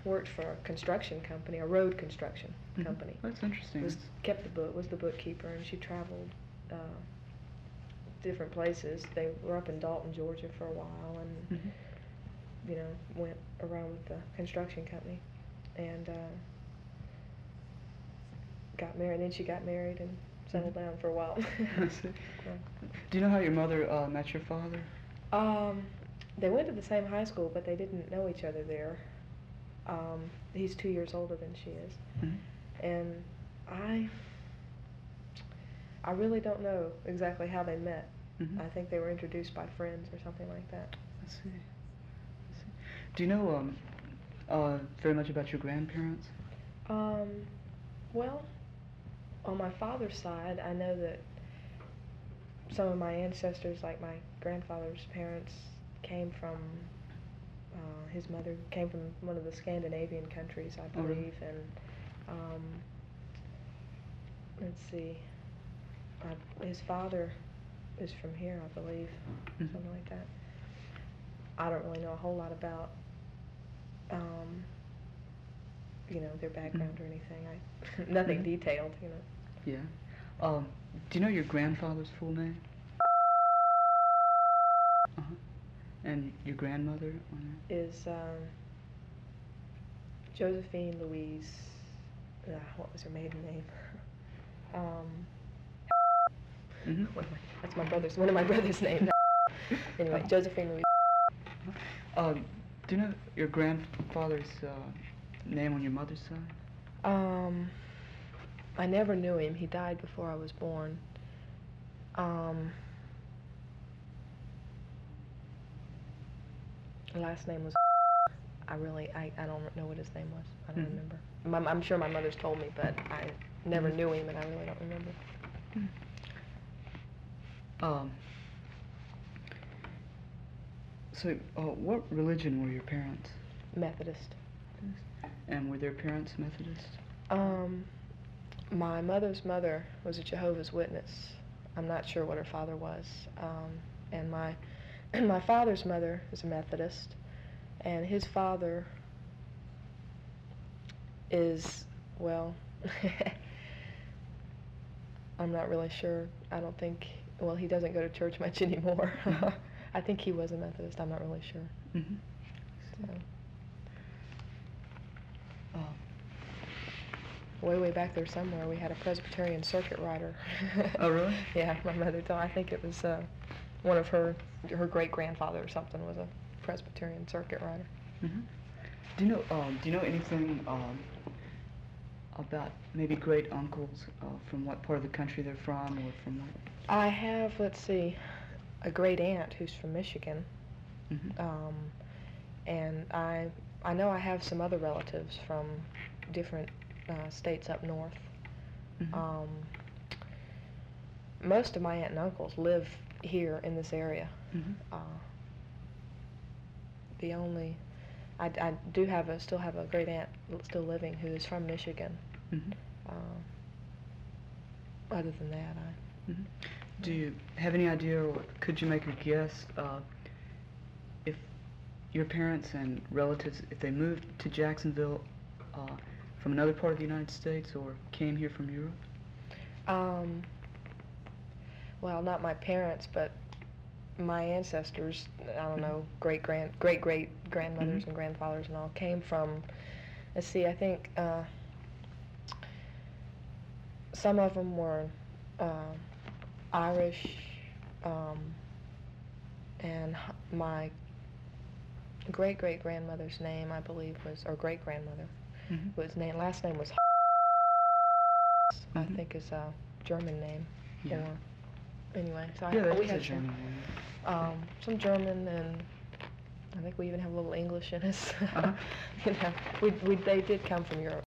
worked for a construction company, a road construction company. That's interesting. Was the bookkeeper, and she traveled different places. They were up in Dalton, Georgia for a while, and went around with the construction company, and got married. Then she got married and settled down for a while. I see. Yeah. Do you know how your mother met your father? They went to the same high school, but they didn't know each other there. He's 2 years older than she is, and I really don't know exactly how they met. I think they were introduced by friends or something like that. I see. Do you know very much about your grandparents? Well, on my father's side, I know that some of my ancestors, like my grandfather's parents, came from, his mother came from one of the Scandinavian countries, I believe, and let's see, his father is from here, I believe, something like that. I don't really know a whole lot about, their background or anything. Nothing detailed, Yeah. Do you know your grandfather's full name? And your grandmother? Is Josephine Louise, what was her maiden name? That's one of my brother's names. Anyway, Josephine Louise. Do you know your grandfather's name on your mother's side? I never knew him. He died before I was born. Last name was I don't know what his name was. I don't remember. I'm sure my mother's told me, but I never knew him, and I really don't remember. So, what religion were your parents? Methodist. And were their parents Methodist? My mother's mother was a Jehovah's Witness. I'm not sure what her father was. And my father's mother is a Methodist, and his father is, well, I'm not really sure. I don't think, well, he doesn't go to church much anymore. I think he was a Methodist. I'm not really sure. So. Way back there somewhere, we had a Presbyterian circuit rider. Oh, really? Yeah, my mother told. I think it was one of her great-grandfather or something was a Presbyterian circuit rider. Do you know anything about maybe great uncles from what part of the country they're from, or from what? I have, let's see, a great aunt who's from Michigan, and I know I have some other relatives from different states up north. Most of my aunt and uncles live here in this area. The only, I do still have a great aunt still living who is from Michigan. Other than that, Do you have any idea, or could you make a guess, if your parents and relatives, if they moved to Jacksonville from another part of the United States or came here from Europe? Well, not my parents, but my ancestors, I don't know, great-great-grandmothers and grandfathers and all came from, let's see, I think some of them were Irish, and my great-great-grandmother's name, I believe, was, or great-grandmother, last name was I think is a German name. Yeah. Or, anyway, so Yeah, we had German name. some German, and I think we even have a little English in us. They did come from Europe.